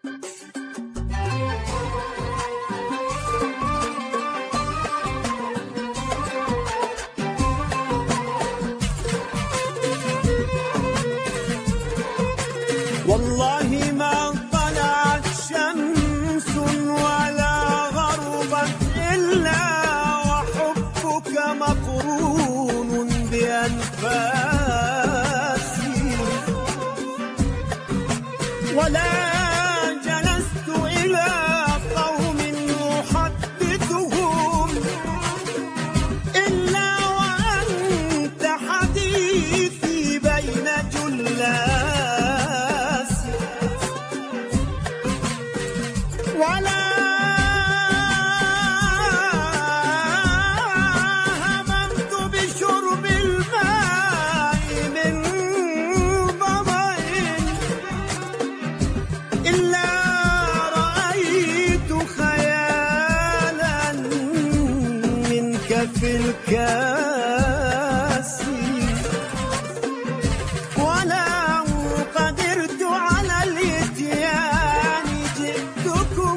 والله ما طلعت شمس ولا غربت إلا وحبك مقرون بأنفاسي، ولا جلست إلى قوم أحدثهم إلا وأنت حديثي بين جلاس، ولا هممت بشرب الماء من ظمأ إلا رأيت خيالا منك في الكاس، ولا قدرت على الإتيان جئتكم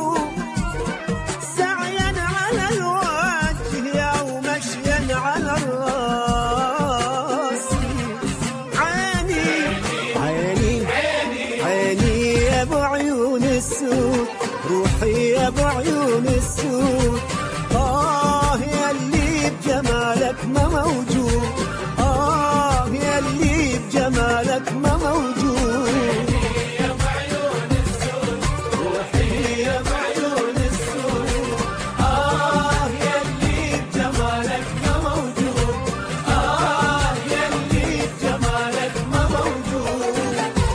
سعيا على الوجه أو مشيا على الراس. عيني عيني عيني يا ابو عيون السود، روحي يا ابو عيون السود، يا اللي بجمالك ما موجود، يا اللي بجمالك ما موجود. يا ابو عيون السود، روحي يا ابو عيون السود، يا اللي بجمالك ما موجود، يا اللي بجمالك ما موجود.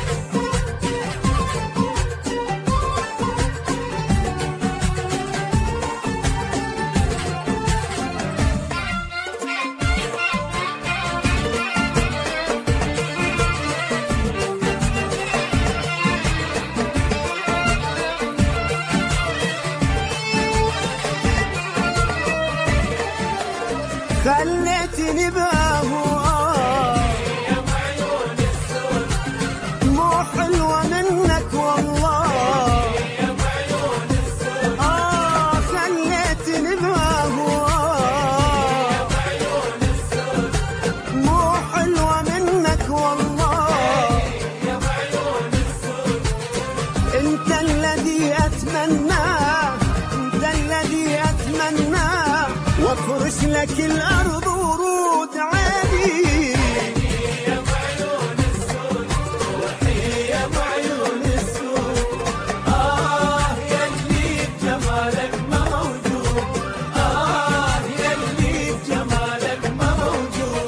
خليتني بهواك يا ابو عيون السود، مو حلوة منك والله يا ابو عيون السود، خليتني بهواك يا ابو عيون السود، مو حلوة منك والله يا ابو عيون السود. انت الذي اتمناه، انت الذي اتمناه، وافرش لك الارض ورود عادي. يا ابو عيون السود، روحي يا ابو عيون السود، يا اللي بجمالك ما موجود، يا اللي بجمالك ما موجود.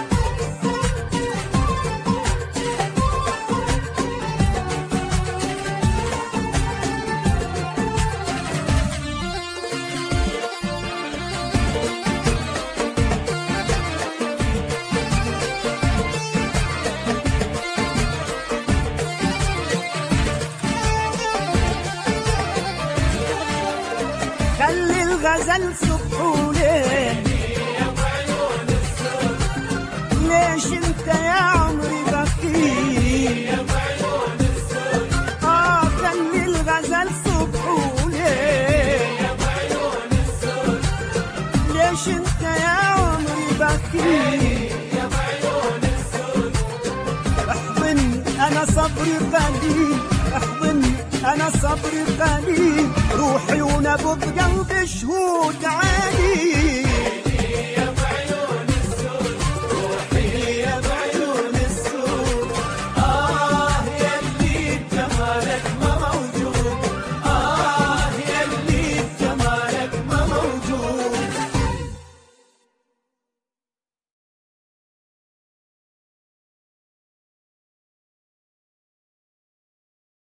خلي الغزل صبح وليل يا ابو عيون السود، ليش انت يا عمري بخيل يا ابو عيون السود، خلي الغزل صبح وليل يا ابو عيون السود، ليش انت يا عمري بخيل يا ابو عيون السود. احضني انا صبري قليل، احضني انا صبري قليل، روحي ونبض قلبي شهود عادي.